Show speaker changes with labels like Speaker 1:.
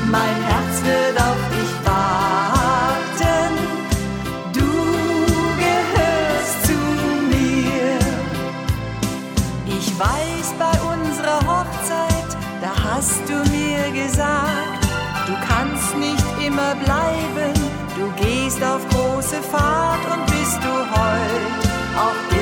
Speaker 1: Mein Herz wird auf dich warten, du gehörst zu mir. Ich weiß, bei unserer Hochzeit, da hast du mir gesagt, du kannst nicht immer bleiben, du gehst auf große Fahrt und bist du heut auch